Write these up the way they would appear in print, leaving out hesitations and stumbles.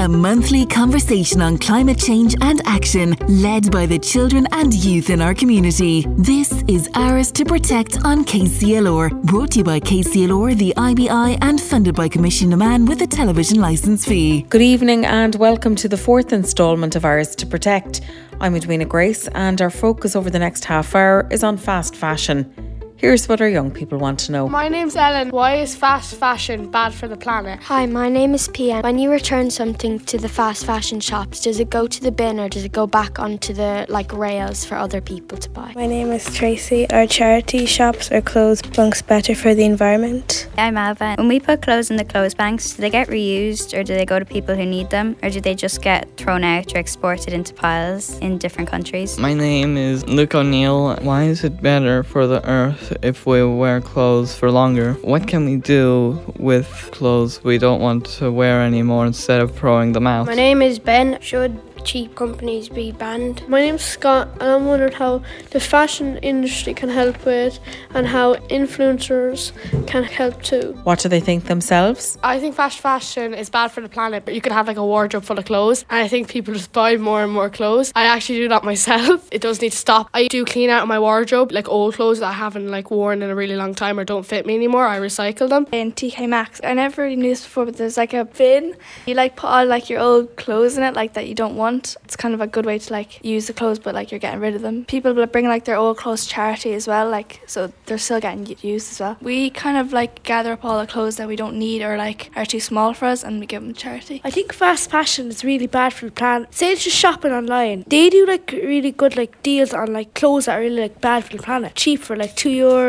A monthly conversation on climate change and action, led by the children and youth in our community. This is Ours to Protect on KCLR, brought to you by KCLR, the IBI, and funded by Commission Naman with a television licence fee. Good evening and welcome to the fourth instalment of Ours to Protect. I'm Edwina Grace and our focus over the next half hour is on fast fashion. Here's what our young people want to know. My name's Ellen. Why is fast fashion bad for the planet? Hi, my name is Pia. When you return something to the fast fashion shops, does it go to the bin or does it go back onto the rails for other people to buy? My name is Tracy. Are charity shops or clothes banks better for the environment? I'm Alva. When we put clothes in the clothes banks, do they get reused or do they go to people who need them? Or do they just get thrown out or exported into piles in different countries? My name is Luke O'Neill. Why is it better for the earth if we wear clothes for longer? What can we do with clothes we don't want to wear anymore instead of throwing them out? My name is Ben. Should cheap companies be banned? My name's Scott and I'm wondering how the fashion industry can help with and how influencers can help too. What do they think themselves? I think fast fashion is bad for the planet, but you could have a wardrobe full of clothes and I think people just buy more and more clothes. I actually do that myself. It does need to stop. I do clean out my wardrobe, old clothes that I haven't worn in a really long time or don't fit me anymore. I recycle them. In TK Maxx, I never really knew this before, but there's a bin. You put all your old clothes in it that you don't want. It's kind of a good way to use the clothes, but you're getting rid of them. People will bring their old clothes to charity as well, so they're still getting used as well. We kind of gather up all the clothes that we don't need or are too small for us and we give them to charity. I think fast fashion is really bad for the planet. Say it's just shopping online. They do really good deals on clothes that are really bad for the planet. Cheap for €2,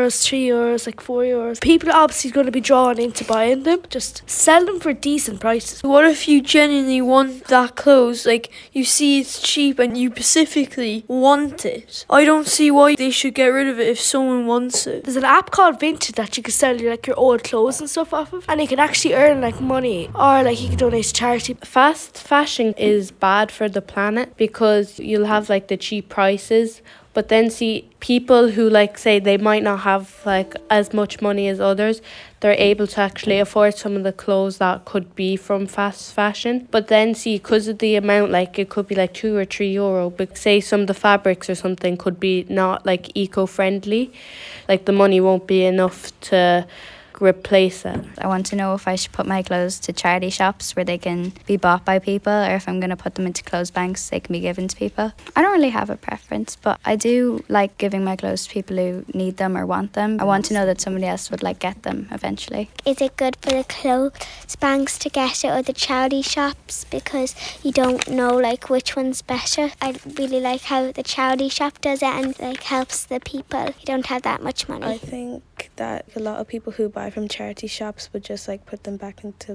€3, €4. People are obviously going to be drawn into buying them. Just sell them for decent prices. What if you genuinely want that clothes? You see it's cheap and you specifically want it. I don't see why they should get rid of it if someone wants it. There's an app called Vinted that you can sell your old clothes and stuff off of, and you can actually earn money, or you can donate to charity. Fast fashion is bad for the planet because you'll have the cheap prices, but then see people who say they might not have as much money as others, they're able to actually afford some of the clothes that could be from fast fashion. But then see, because of the amount, it could be €2 or €3, but say some of the fabrics or something could be not eco-friendly, the money won't be enough to replace it. I want to know if I should put my clothes to charity shops where they can be bought by people, or if I'm going to put them into clothes banks they can be given to people. I don't really have a preference, but I do like giving my clothes to people who need them or want them. I want to know that somebody else would get them eventually. Is it good for the clothes banks to get it or the charity shops, because you don't know which one's better? I really like how the charity shop does it and helps the people who don't have that much money. I think that a lot of people who buy from charity shops would just put them back into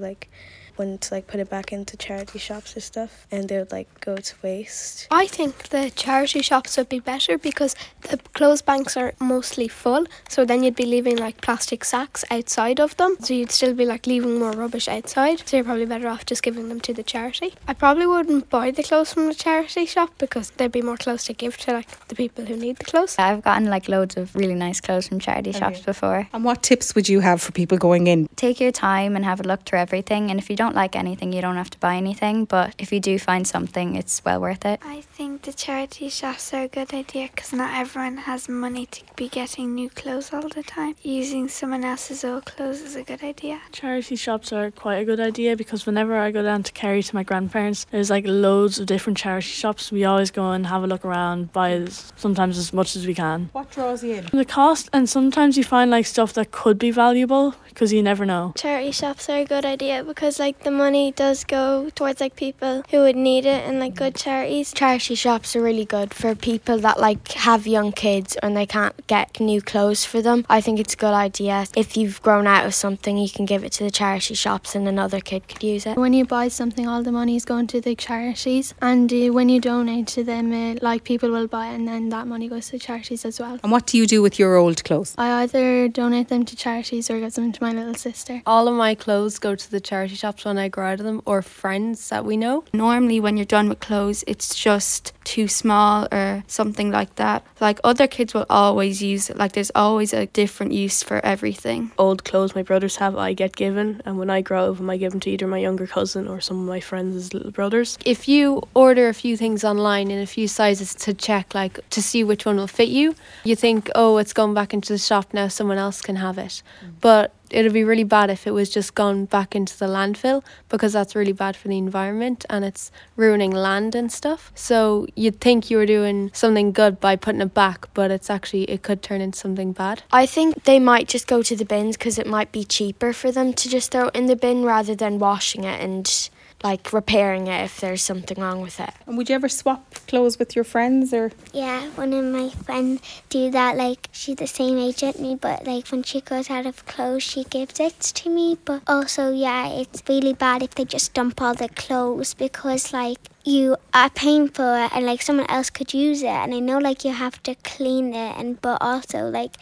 put it back into charity shops or stuff, and they would go to waste. I think the charity shops would be better because the clothes banks are mostly full, so then you'd be leaving plastic sacks outside of them, so you'd still be leaving more rubbish outside, so you're probably better off just giving them to the charity. I probably wouldn't buy the clothes from the charity shop because there'd be more clothes to give to the people who need the clothes. I've gotten loads of really nice clothes from charity shops before. And what tips would you have for people going in? Take your time and have a look through everything, and if you don't like anything, you don't have to buy anything, but if you do find something, it's well worth it. I think the charity shops are a good idea because not everyone has money to be getting new clothes all the time. Using someone else's old clothes is a good idea. Charity shops are quite a good idea because whenever I go down to Kerry to my grandparents, there's loads of different charity shops. We always go and have a look around, buy sometimes as much as we can. What draws you in? The cost, and sometimes you find stuff that could be valuable because you never know. Charity shops are a good idea because the money does go towards people who would need it and good charities. Charity shops are really good for people that have young kids and they can't get new clothes for them. I think it's a good idea. If you've grown out of something, you can give it to the charity shops and another kid could use it. When you buy something, all the money is going to the charities, and when you donate to them, people will buy it and then that money goes to charities as well. And what do you do with your old clothes? I either donate them to charities or give them to my little sister. All of my clothes go to the charity shops shops when I go out of them, or friends that we know. Normally when you're done with clothes, it's just too small or something like that. Like other kids will always use it. Like there's always a different use for everything. Old clothes my brothers have, I get given, and when I grow up, I give them to either my younger cousin or some of my friends' little brothers. If you order a few things online in a few sizes to check, like to see which one will fit you, you think, oh, it's gone back into the shop now, someone else can have it. But it would be really bad if it was just gone back into the landfill, because that's really bad for the environment and it's ruining land and stuff. So you'd think you were doing something good by putting it back, but it could turn into something bad. I think they might just go to the bins because it might be cheaper for them to just throw it in the bin rather than washing it and like repairing it if there's something wrong with it. And would you ever swap clothes with your friends or? Yeah, one of my friends do that. Like, she's the same age as me, but like when she goes out of clothes, she gives it to me. But also, yeah, it's really bad if they just dump all the clothes, because like you are paying for it and like someone else could use it, and I know like you have to clean it, but also like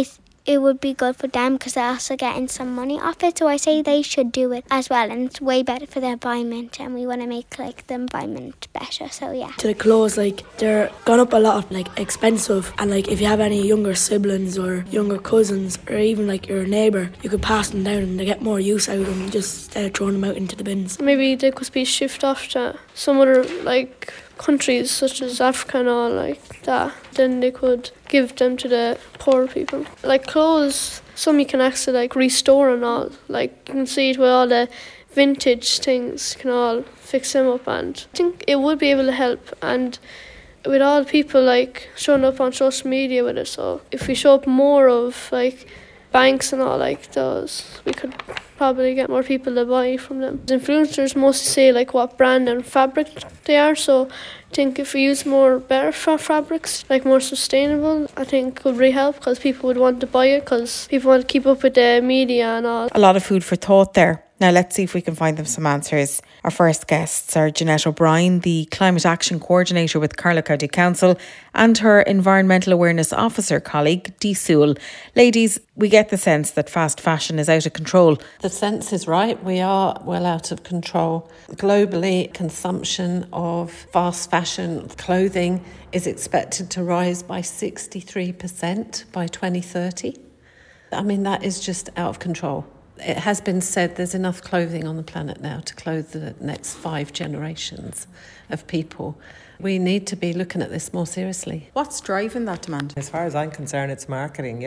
it would be good for them because they're also getting some money off it. So I say they should do it as well, and it's way better for the environment, and we want to make like the environment better. So yeah. To the clothes, like they're gone up a lot, like expensive, and like if you have any younger siblings or younger cousins or even like your neighbour, you could pass them down and they get more use out of them just instead of throwing them out into the bins. Maybe they could be shipped off to some other like countries such as Africa and all like that. Then they could give them to the poor people. Like clothes, some you can actually like restore and all. Like you can see it with all the vintage things, you can all fix them up, and I think it would be able to help. And with all the people like showing up on social media with it, so if we show up more of like banks and all like those, we could probably get more people to buy from them. Influencers mostly say like what brand and fabric they are, so I think if we use more better fabrics, like more sustainable, I think it would really help, because people would want to buy it because people want to keep up with the media and all. A lot of food for thought there. Now let's see if we can find them some answers. Our first guests are Jeanette O'Brien, the Climate Action Coordinator with Carlow County Council, and her Environmental Awareness Officer colleague, Dee Sewell. Ladies, we get the sense that fast fashion is out of control. The sense is right. We are well out of control. Globally, consumption of fast fashion clothing is expected to rise by 63% by 2030. I mean, that is just out of control. It has been said there's enough clothing on the planet now to clothe the next 5 generations of people. We need to be looking at this more seriously. What's driving that demand? As far as I'm concerned, it's marketing,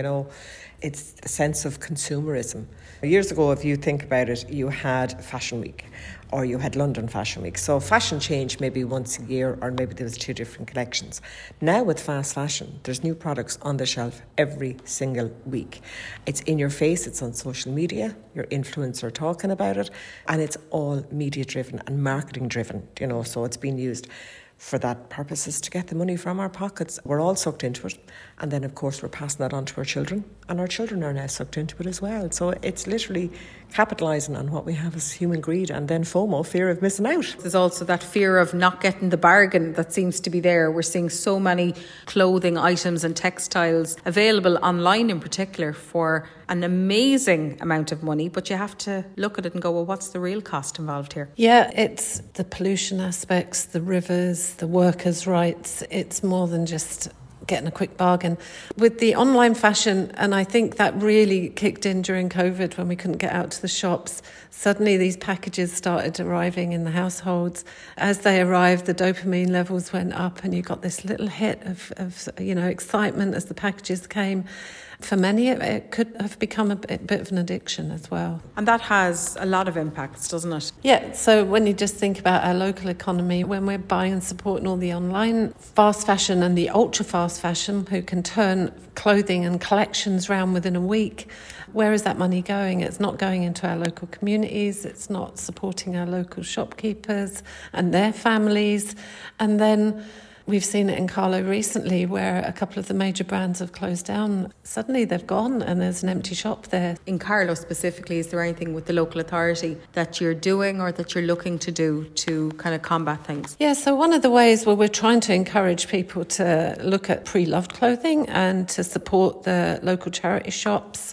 it's a sense of consumerism. Years ago, if you think about it, you had Fashion Week or you had London Fashion Week. So fashion changed maybe once a year, or maybe there was 2 different collections. Now with fast fashion, there's new products on the shelf every single week. It's in your face, it's on social media, your influencer talking about it, and it's all media driven and marketing driven, so it's being used for that purposes to get the money from our pockets. We're all sucked into it, and then of course we're passing that on to our children, and our children are now sucked into it as well. So it's literally capitalising on what we have as human greed, and then FOMO, fear of missing out. There's also that fear of not getting the bargain that seems to be there. We're seeing so many clothing items and textiles available online in particular for an amazing amount of money, but you have to look at it and go, well, what's the real cost involved here? Yeah, it's the pollution aspects, the rivers, the workers' rights. It's more than just getting a quick bargain. With the online fashion, and I think that really kicked in during COVID when we couldn't get out to the shops, suddenly these packages started arriving in the households. As they arrived, the dopamine levels went up, and you got this little hit of excitement as the packages came. For many, it could have become a bit of an addiction as well. And that has a lot of impacts, doesn't it? Yeah, so when you just think about our local economy, when we're buying and supporting all the online fast fashion and the ultra-fast fashion who can turn clothing and collections around within a week, where is that money going? It's not going into our local communities, it's not supporting our local shopkeepers and their families. And then we've seen it in Carlow recently where a couple of the major brands have closed down. Suddenly they've gone and there's an empty shop there. In Carlow specifically, is there anything with the local authority that you're doing or that you're looking to do to kind of combat things? Yeah, so one of the ways where we're trying to encourage people to look at pre-loved clothing and to support the local charity shops.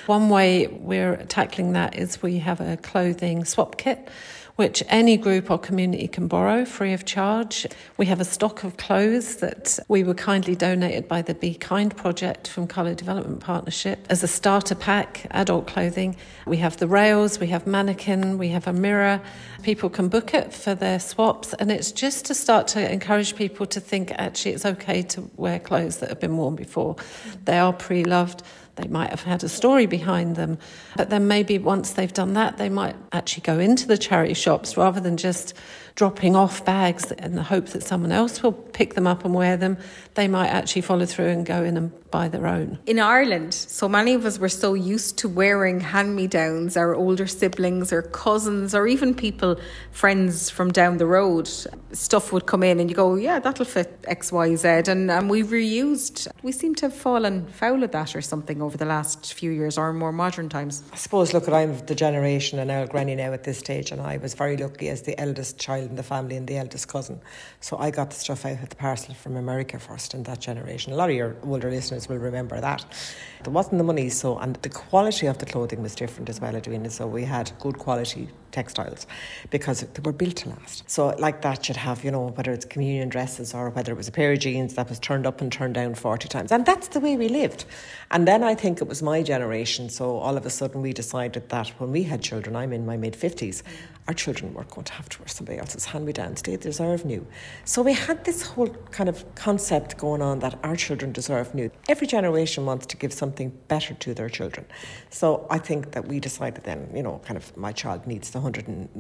One way we're tackling that is we have a clothing swap kit, which any group or community can borrow free of charge. We have a stock of clothes that we were kindly donated by the Be Kind project from Colour Development Partnership as a starter pack, adult clothing. We have the rails, we have mannequin, we have a mirror. People can book it for their swaps, and it's just to start to encourage people to think actually it's okay to wear clothes that have been worn before. They are pre-loved. They might have had a story behind them. But then maybe once they've done that, they might actually go into the charity shops rather than just dropping off bags in the hope that someone else will pick them up and wear them. They might actually follow through and go in and buy their own. In Ireland, so many of us were so used to wearing hand-me-downs, our older siblings or cousins or even people, friends from down the road. Stuff would come in and you go, yeah, that'll fit X, Y, Z. And we've reused. We seem to have fallen foul of that or something over the last few years or more modern times. I suppose, look, I'm the generation and now granny now at this stage, and I was very lucky as the eldest child in the family and the eldest cousin. So I got the stuff out of the parcel from America first in that generation. A lot of your older listeners will remember that. There wasn't the money, and the quality of the clothing was different as well, Edwina. So we had good quality textiles because they were built to last. So like that you'd have, whether it's communion dresses or whether it was a pair of jeans that was turned up and turned down 40 times. And that's the way we lived. And then I think it was my generation. So all of a sudden we decided that when we had children, I'm in my mid-50s, our children weren't going to have to wear somebody else's hand-me-downs. They deserve new. So we had this whole kind of concept going on that our children deserve new. Every generation wants to give something better to their children. So I think that we decided then, my child needs the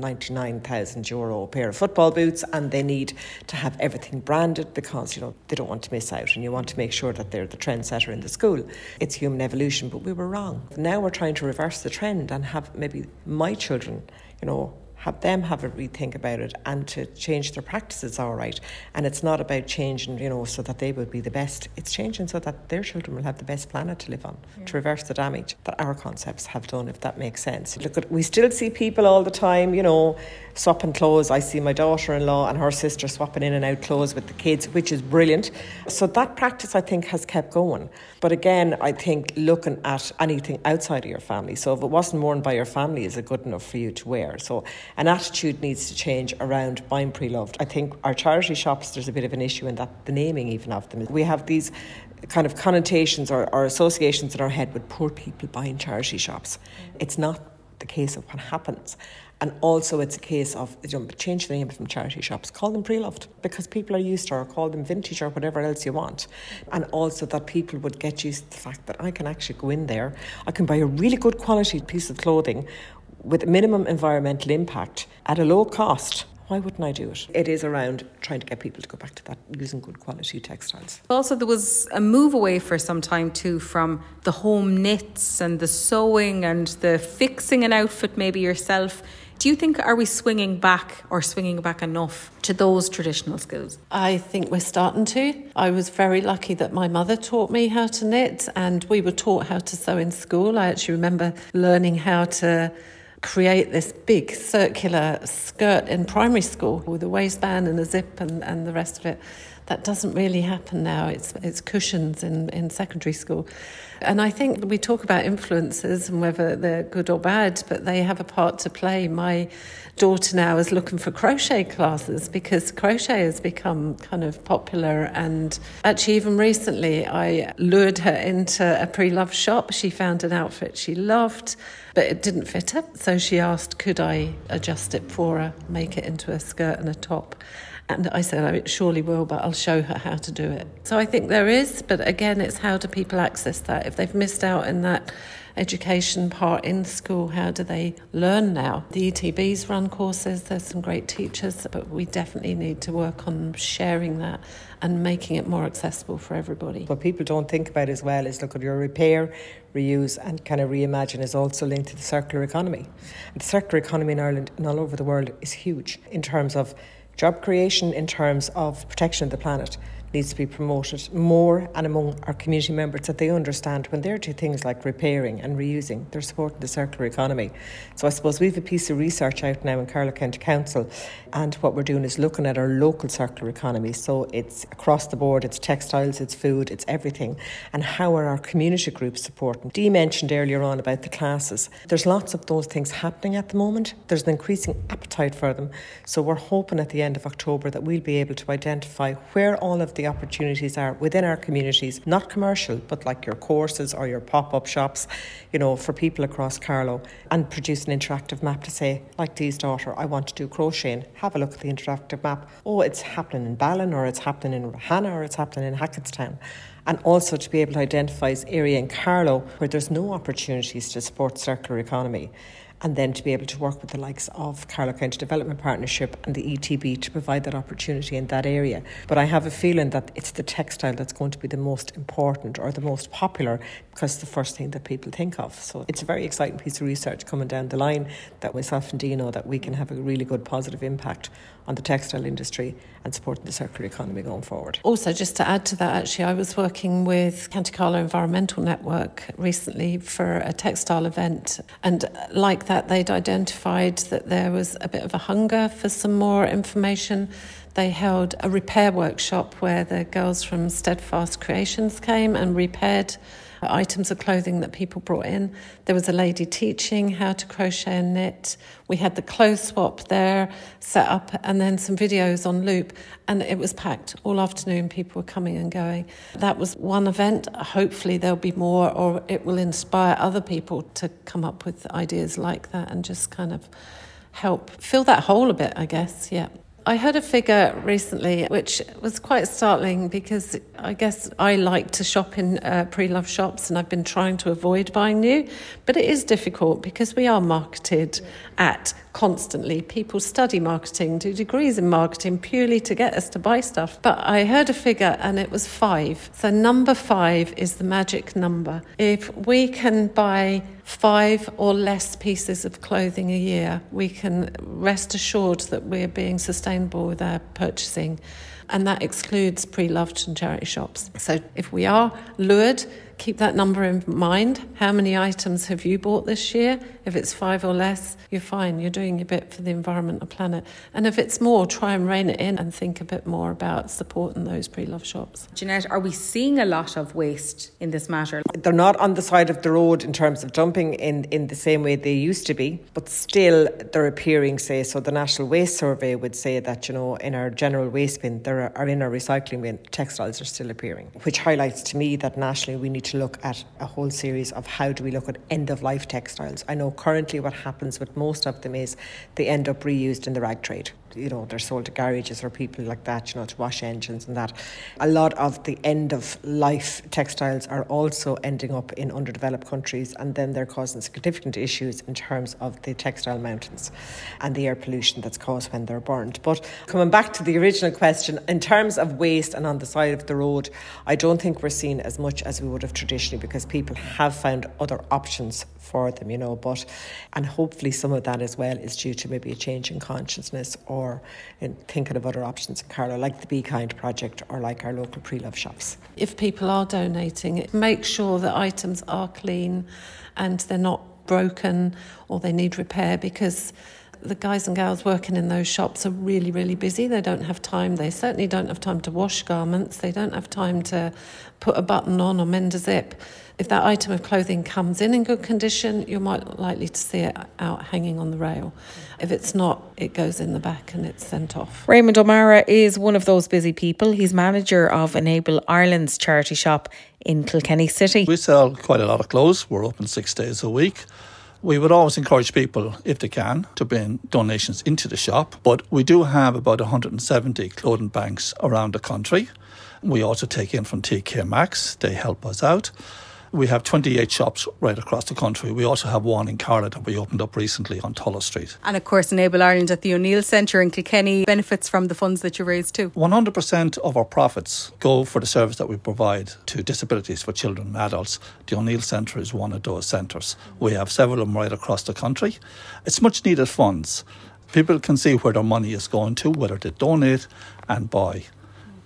€199,000 pair of football boots, and they need to have everything branded because, they don't want to miss out, and you want to make sure that they're the trendsetter in the school. It's human evolution, but we were wrong. Now we're trying to reverse the trend and have maybe my children, have them have a rethink about it and to change their practices, all right. And it's not about changing, so that they will be the best. It's changing so that their children will have the best planet to live on, to reverse the damage that our concepts have done, if that makes sense. Look, we still see people all the time, swapping clothes. I see my daughter-in-law and her sister swapping in and out clothes with the kids, which is brilliant. So that practice, I think, has kept going. But again, I think looking at anything outside of your family. So if it wasn't worn by your family, is it good enough for you to wear? So an attitude needs to change around buying pre-loved. I think our charity shops, there's a bit of an issue in that, the naming even of them. We have these kind of connotations or associations in our head with poor people buying charity shops. It's not the case of what happens. And also it's a case of, change the name from charity shops, call them pre-loved, because people are used to, or call them vintage or whatever else you want. And also that people would get used to the fact that I can actually go in there, I can buy a really good quality piece of clothing with minimum environmental impact at a low cost. Why wouldn't I do it? It is around trying to get people to go back to that, using good quality textiles. Also, there was a move away for some time too from the home knits and the sewing and the fixing an outfit maybe yourself. Do you think, are we swinging back enough to those traditional skills? I think we're starting to. I was very lucky that my mother taught me how to knit, and we were taught how to sew in school. I actually remember learning how to create this big circular skirt in primary school with a waistband and a zip and the rest of it. That doesn't really happen now. It's cushions in secondary school. And I think we talk about influences and whether they're good or bad, but they have a part to play. My daughter now is looking for crochet classes because crochet has become kind of popular. And actually, even recently, I lured her into a pre-loved shop. She found an outfit she loved, but it didn't fit her. So she asked, could I adjust it for her, make it into a skirt and a top? And I said, oh, it surely will, but I'll show her how to do it. So I think there is, but again, it's how do people access that? If they've missed out in that education part in school, how do they learn now? The ETBs run courses, there's some great teachers, but we definitely need to work on sharing that and making it more accessible for everybody. What people don't think about as well is look at your repair, reuse and kind of reimagine is also linked to the circular economy. And the circular economy in Ireland and all over the world is huge in terms of job creation, in terms of protection of the planet. needs to be promoted more and among our community members, that they understand when they're doing things like repairing and reusing, they're supporting the circular economy. So I suppose we have a piece of research out now in Carlow County Council, and what we're doing is looking at our local circular economy. So it's across the board, it's textiles, it's food, it's everything. And how are our community groups supporting? Dee mentioned earlier on about the classes. There's lots of those things happening at the moment. There's an increasing appetite for them. So we're hoping at the end of October that we'll be able to identify where all of the opportunities are within our communities, not commercial, but like your courses or your pop-up shops, for people across Carlow, and produce an interactive map to say, like Dee's daughter, I want to do crocheting. Have a look at the interactive map. Oh, it's happening in Ballin, or it's happening in Rahana, or it's happening in Hackettstown. And also to be able to identify an area in Carlow where there's no opportunities to support circular economy. And then to be able to work with the likes of Carlow County Development Partnership and the ETB to provide that opportunity in that area. But I have a feeling that it's the textile that's going to be the most important or the most popular, because it's the first thing that people think of. So it's a very exciting piece of research coming down the line that myself and Dee know that we can have a really good positive impact on the textile industry and supporting the circular economy going forward. Also, just to add to that, actually, I was working with County Carlow Environmental Network recently for a textile event, and like that, they'd identified that there was a bit of a hunger for some more information. They held a repair workshop where the girls from Steadfast Creations came and repaired items of clothing that people brought in. There was a lady teaching how to crochet and knit. We had the clothes swap there set up, and then some videos on loop, and it was packed all afternoon. People were coming and going. That was one event. Hopefully there'll be more, or it will inspire other people to come up with ideas like that and just kind of help fill that hole a bit, I guess. Yeah. I heard a figure recently which was quite startling, because I guess I like to shop in pre-loved shops, and I've been trying to avoid buying new, but it is difficult because we are marketed at constantly. People study marketing, do degrees in marketing purely to get us to buy stuff. But I heard a figure and it was 5. So number 5 is the magic number. If we can buy 5 or less pieces of clothing a year, we can rest assured that we're being sustainable with our purchasing. And that excludes pre-loved and charity shops. So if we are lured, keep that number in mind. How many items have you bought this year? If it's 5 or less, you're fine. You're doing your bit for the environment and planet. And if it's more, try and rein it in and think a bit more about supporting those pre-loved shops. Jeanette, are we seeing a lot of waste in this matter? They're not on the side of the road in terms of dumping in the same way they used to be, but still they're appearing, say, so the National Waste Survey would say that, in our general waste bin, there are in our recycling bin, textiles are still appearing, which highlights to me that nationally we need to look at a whole series of how do we look at end-of-life textiles. I know currently what happens with most of them is they end up reused in the rag trade. They're sold to garages or people like that, to wash engines and that. A lot of the end-of-life textiles are also ending up in underdeveloped countries, and then they're causing significant issues in terms of the textile mountains and the air pollution that's caused when they're burned. But coming back to the original question, in terms of waste and on the side of the road, I don't think we're seeing as much as we would have traditionally, because people have found other options for them, and hopefully some of that as well is due to maybe a change in consciousness or in thinking of other options in Carlow, like the Be Kind project or like our local pre-love shops. If people are donating, make sure that items are clean and they're not broken or they need repair, because the guys and gals working in those shops are really, really busy. They don't have time. They certainly don't have time to wash garments. They don't have time to put a button on or mend a zip. If that item of clothing comes in good condition, you're more likely to see it out hanging on the rail. If it's not, it goes in the back and it's sent off. Raymond O'Mara is one of those busy people. He's manager of Enable Ireland's charity shop in Kilkenny City. We sell quite a lot of clothes. We're open 6 days a week. We would always encourage people, if they can, to bring donations into the shop. But we do have about 170 clothing banks around the country. We also take in from TK Maxx. They help us out. We have 28 shops right across the country. We also have one in Carlow that we opened up recently on Tullow Street. And of course, Enable Ireland at the O'Neill Centre in Kilkenny benefits from the funds that you raise too. 100% of our profits go for the service that we provide to disabilities for children and adults. The O'Neill Centre is one of those centres. We have several of them right across the country. It's much needed funds. People can see where their money is going to, whether they donate and buy.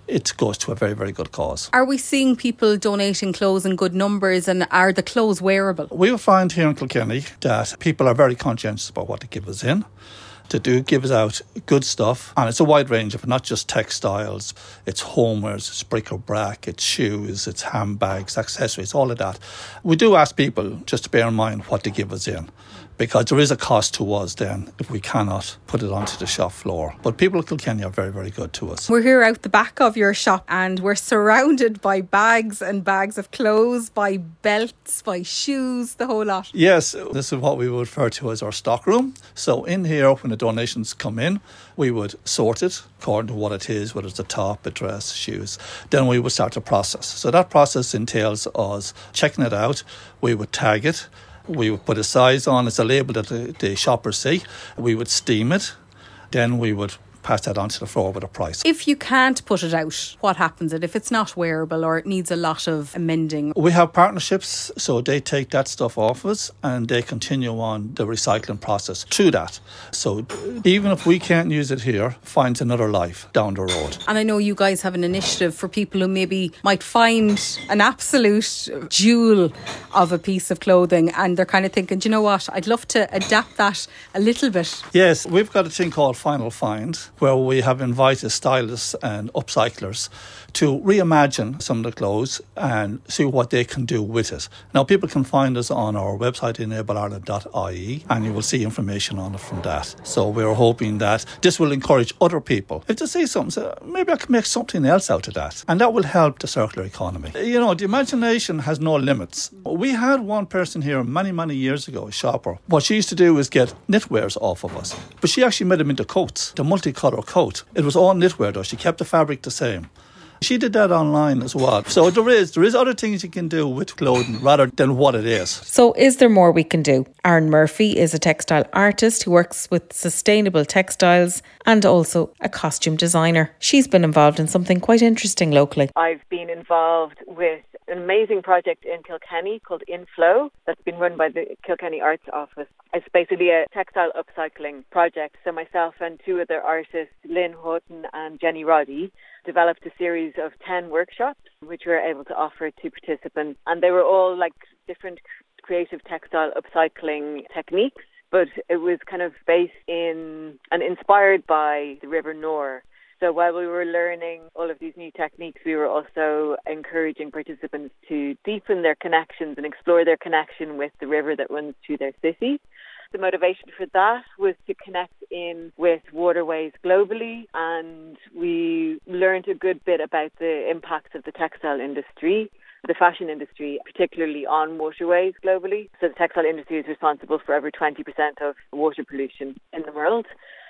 it goes to a very, very good cause. Are we seeing people donating clothes in good numbers, and are the clothes wearable? We find here in Kilkenny that people are very conscientious about what they give us in. To do give us out good stuff, and it's a wide range of not just textiles, it's homewares, it's bric-a-brac, it's shoes, it's handbags, accessories, all of that. We do ask people just to bear in mind what they give us in, because there is a cost to us then if we cannot put it onto the shop floor. But people in Kilkenny are very, very good to us. We're here out the back of your shop and we're surrounded by bags and bags of clothes, by belts, by shoes, the whole lot. Yes, this is what we would refer to as our stock room. So in here, when the donations come in, we would sort it according to what it is, whether it's a top, a dress, shoes. Then we would start the process. So that process entails us checking it out. We would tag it. We would put a size on, it's a label that the shoppers see. We would steam it. Then we would pass that onto the floor with a price. If you can't put it out, what happens if it's not wearable or it needs a lot of amending? We have partnerships, so they take that stuff off us and they continue on the recycling process through that. So even if we can't use it here, finds another life down the road. And I know you guys have an initiative for people who maybe might find an absolute jewel of a piece of clothing and they're kind of thinking, do you know what, I'd love to adapt that a little bit. Yes, we've got a thing called Final Find, where we have invited stylists and upcyclers to reimagine some of the clothes and see what they can do with it. Now, people can find us on our website, enableireland.ie, and you will see information on it from that. So we're hoping that this will encourage other people. If they see something, say, maybe I can make something else out of that. And that will help the circular economy. You know, the imagination has no limits. We had one person here many, many years ago, a shopper. What she used to do is get knitwears off of us. But she actually made them into coats, the multicolour coat. It was all knitwear though. She kept the fabric the same. She did that online as well. So there is other things you can do with clothing rather than what it is. So is there more we can do? Aaron Murphy is a textile artist who works with sustainable textiles and also a costume designer. She's been involved in something quite interesting locally. I've been involved with an amazing project in Kilkenny called Inflow that's been run by the Kilkenny Arts Office. It's basically a textile upcycling project. So myself and two other artists, Lynn Houghton and Jenny Roddy, developed a series of 10 workshops which we were able to offer to participants. And they were all like different creative textile upcycling techniques, but it was kind of based in and inspired by the River Nore. So while we were learning all of these new techniques, we were also encouraging participants to deepen their connections and explore their connection with the river that runs through their city. The motivation for that was to connect in with waterways globally, and we learned a good bit about the impacts of the textile industry, the fashion industry, particularly on waterways globally. So the textile industry is responsible for over 20% of water pollution in the world.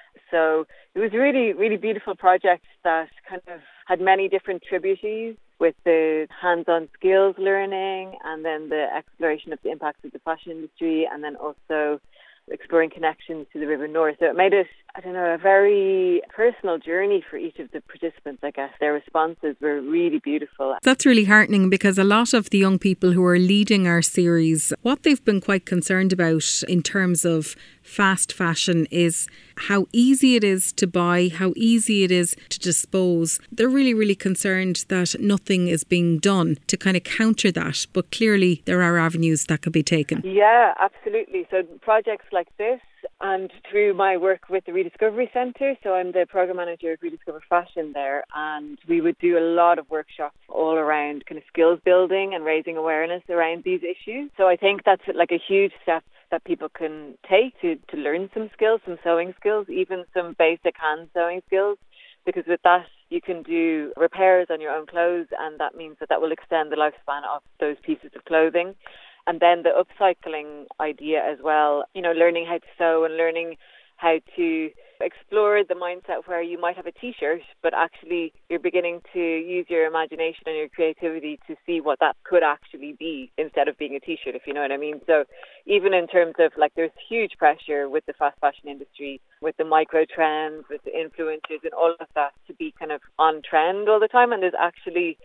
So it was a really, really beautiful project that kind of had many different tributaries with the hands-on skills learning and then the exploration of the impacts of the fashion industry and then also exploring connections to the River Nore. So it made it, a very personal journey for each of the participants, I guess. Their responses were really beautiful. That's really heartening because a lot of the young people who are leading our series, what they've been quite concerned about in terms of fast fashion is how easy it is to buy, how easy it is to dispose. They're really, really concerned that nothing is being done to kind of counter that, but clearly there are avenues that could be taken. Yeah, absolutely. So projects like this, and through my work with the Rediscovery Centre, so I'm the programme manager of Rediscover Fashion there, and we would do a lot of workshops all around kind of skills building and raising awareness around these issues. So I think that's like a huge step that people can take to learn some skills, some sewing skills, even some basic hand sewing skills, because with that you can do repairs on your own clothes, and that means that will extend the lifespan of those pieces of clothing. And then the upcycling idea as well, learning how to sew and learning how to explore the mindset where you might have a t-shirt, but actually you're beginning to use your imagination and your creativity to see what that could actually be instead of being a t-shirt, if you know what I mean. So even in terms of there's huge pressure with the fast fashion industry, with the micro trends, with the influencers and all of that to be kind of on trend all the time. And there's actually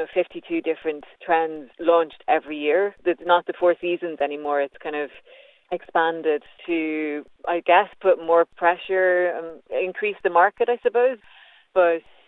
52 different trends launched every year. It's not the 4 seasons anymore. It's kind of expanded to, I guess, put more pressure, increase the market, I suppose. But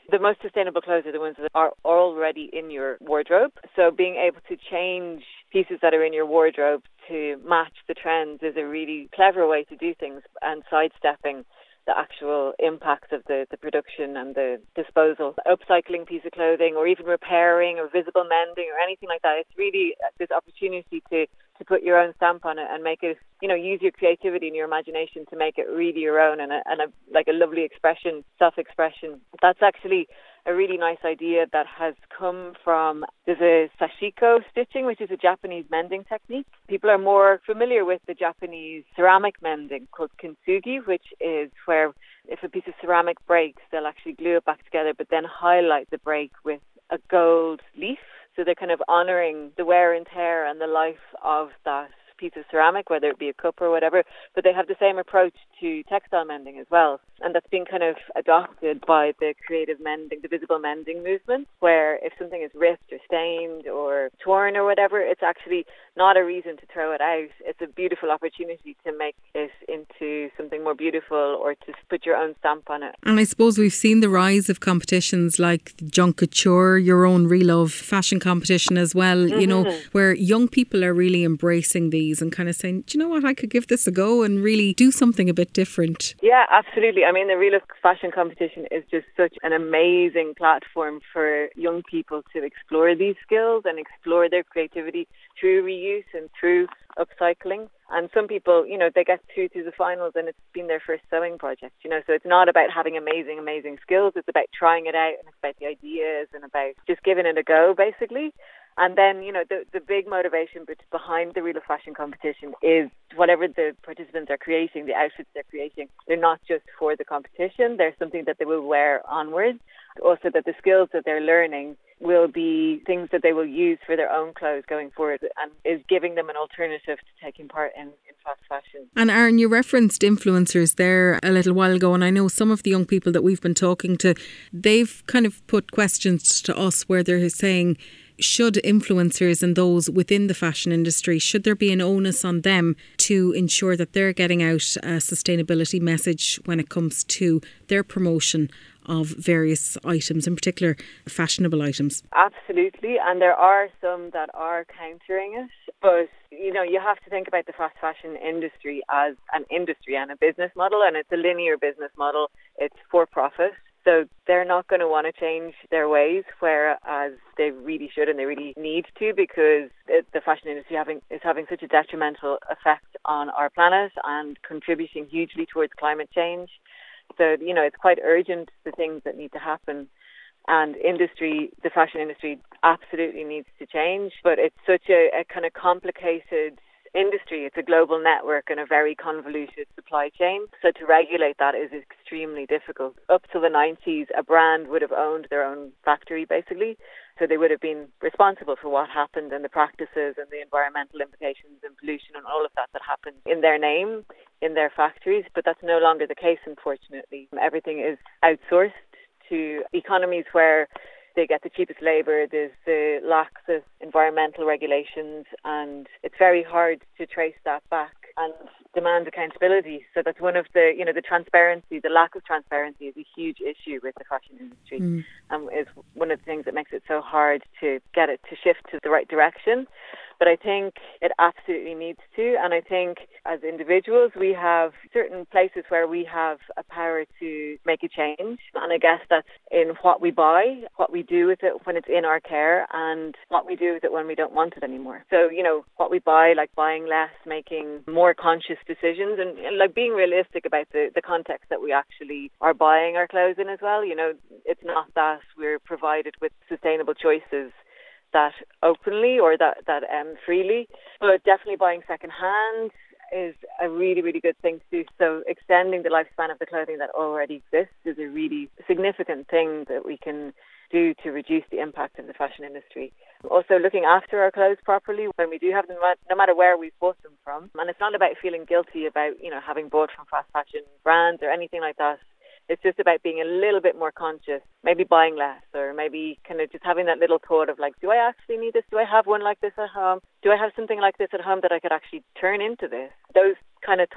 The most sustainable clothes are the ones that are already in your wardrobe. So being able to change pieces that are in your wardrobe to match the trends is a really clever way to do things, and sidestepping the actual impacts of the production and the disposal. Upcycling piece of clothing, or even repairing or visible mending or anything like that. It's really this opportunity to put your own stamp on it and make it, use your creativity and your imagination to make it really your own and a lovely expression, self-expression. That's actually a really nice idea that has come from, there's a sashiko stitching, which is a Japanese mending technique. People are more familiar with the Japanese ceramic mending called kintsugi, which is where if a piece of ceramic breaks, they'll actually glue it back together, but then highlight the break with a gold leaf. So they're kind of honouring the wear and tear and the life of that piece of ceramic, whether it be a cup or whatever, but they have the same approach to textile mending as well. And that's been kind of adopted by the creative mending, the visible mending movement, where if something is ripped or stained or torn or whatever, it's actually not a reason to throw it out. It's a beautiful opportunity to make it into something more beautiful or to put your own stamp on it. And I suppose we've seen the rise of competitions like Junk Couture, your own Relove fashion competition as well, where young people are really embracing these and kind of saying, do you know what, I could give this a go and really do something a bit different. Yeah, absolutely. I mean, the Relove fashion competition is just such an amazing platform for young people to explore these skills and explore their creativity through reuse and through upcycling. And some people, they get through to the finals and it's been their first sewing project, so it's not about having amazing skills. It's about trying it out and it's about the ideas and about just giving it a go, basically. And then, the big motivation behind the Relove fashion competition is whatever the participants are creating, the outfits they're creating, they're not just for the competition. They're something that they will wear onwards. Also that the skills that they're learning will be things that they will use for their own clothes going forward, and is giving them an alternative to taking part in fast fashion. And Aaron, you referenced influencers there a little while ago, and I know some of the young people that we've been talking to, they've kind of put questions to us where they're saying, should influencers and those within the fashion industry, should there be an onus on them to ensure that they're getting out a sustainability message when it comes to their promotion of various items, in particular fashionable items? Absolutely, and there are some that are countering it, but you have to think about the fast fashion industry as an industry and a business model, and it's a linear business model. It's for profit. So they're not going to want to change their ways, whereas they really should and they really need to, because the fashion industry is having such a detrimental effect on our planet and contributing hugely towards climate change. So, it's quite urgent, the things that need to happen. And the fashion industry absolutely needs to change, but it's such a kind of complicated industry. It's a global network and a very convoluted supply chain. So to regulate that is extremely difficult. Up to the 90s, a brand would have owned their own factory, basically. So they would have been responsible for what happened and the practices and the environmental implications and pollution and all of that happened in their name, in their factories. But that's no longer the case, unfortunately. Everything is outsourced to economies where they get the cheapest labour, there's the laxest environmental regulations, and it's very hard to trace that back and demand accountability. So that's one of the, the transparency, the lack of transparency is a huge issue with the fashion industry, and is one of the things that makes it so hard to get it to shift to the right direction. But I think it absolutely needs to, and I think as individuals we have certain places where we have a power to make a change, and I guess that's in what we buy, what we do with it when it's in our care, and what we do with it when we don't want it anymore. So, what we buy, like buying less, making more conscious decisions, and like being realistic about the context that we actually are buying our clothes in as well. It's not that we're provided with sustainable choices that openly or that freely, but definitely buying second-hand is a really, really good thing to do. So extending the lifespan of the clothing that already exists is a really significant thing that we can do to reduce the impact of the fashion industry. Also looking after our clothes properly when we do have them, no matter where we've bought them from. And it's not about feeling guilty about, having bought from fast fashion brands or anything like that. It's just about being a little bit more conscious, maybe buying less, or maybe kind of just having that little thought of like, do I actually need this? Do I have one like this at home? Do I have something like this at home that I could actually turn into this? Those kind of thoughts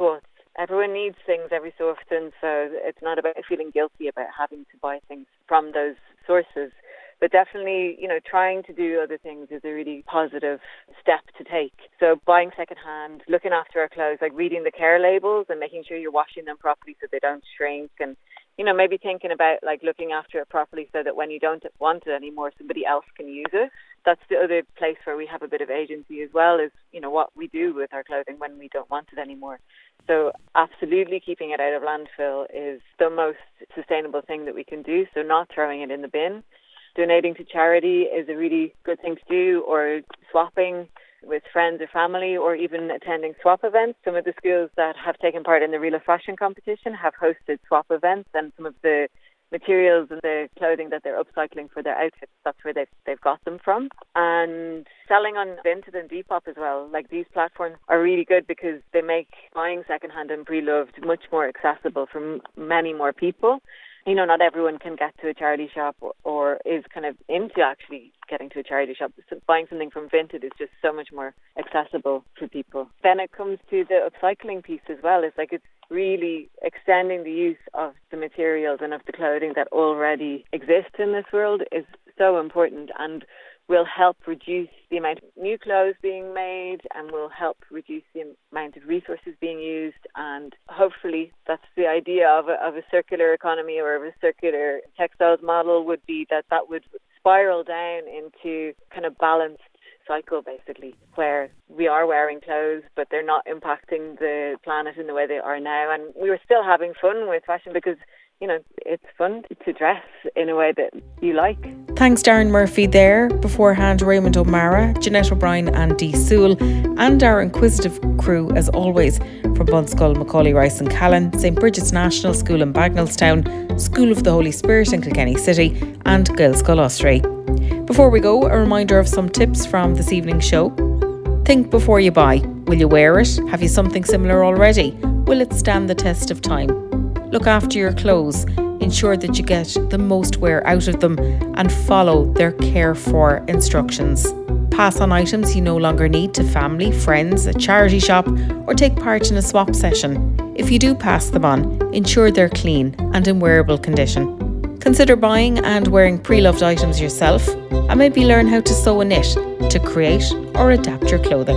everyone needs things every so often, so it's not about feeling guilty about having to buy things from those sources. But definitely, trying to do other things is a really positive step to take. So buying secondhand, looking after our clothes, like reading the care labels and making sure you're washing them properly so they don't shrink, and maybe thinking about like looking after it properly so that when you don't want it anymore, somebody else can use it. That's the other place where we have a bit of agency as well, is, what we do with our clothing when we don't want it anymore. So absolutely keeping it out of landfill is the most sustainable thing that we can do. So not throwing it in the bin. Donating to charity is a really good thing to do, or swapping with friends or family, or even attending swap events. Some of the schools that have taken part in the Reel of Fashion competition have hosted swap events, and some of the materials and the clothing that they're upcycling for their outfits, that's where they've got them from. And selling on Vinted and Depop as well. Like, these platforms are really good because they make buying secondhand and pre-loved much more accessible for many more people. Not everyone can get to a charity shop or is kind of into actually getting to a charity shop. So buying something from Vinted is just so much more accessible for people. Then it comes to the upcycling piece as well. It's really extending the use of the materials and of the clothing that already exist in this world is so important, and will help reduce the amount of new clothes being made, and will help reduce the amount of resources being used. And hopefully that's the idea of a circular economy, or of a circular textiles model, would be that would spiral down into kind of balanced cycle, basically, where we are wearing clothes but they're not impacting the planet in the way they are now, and we were still having fun with fashion because it's fun to dress in a way that you like. Thanks Darren Murphy there. Beforehand, Raymond O'Mara, Jeanette O'Brien and Dee Sewell, and our inquisitive crew as always from Bunskull, Macaulay Rice and Callan, St Bridget's National School in Bagnallstown, School of the Holy Spirit in Kilkenny City, and Gaelscoil Osprey. Before we go, a reminder of some tips from this evening's show. Think before you buy. Will you wear it? Have you something similar already? Will it stand the test of time? Look after your clothes. Ensure that you get the most wear out of them and follow their care for instructions. Pass on items you no longer need to family, friends, a charity shop, or take part in a swap session. If you do pass them on, ensure they're clean and in wearable condition. Consider buying and wearing pre-loved items yourself, and maybe learn how to sew and knit to create or adapt your clothing.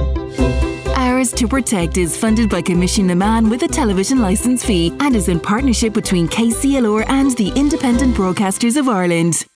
Ours to Protect is funded by Commission na Man with a television licence fee, and is in partnership between KCLR and the Independent Broadcasters of Ireland.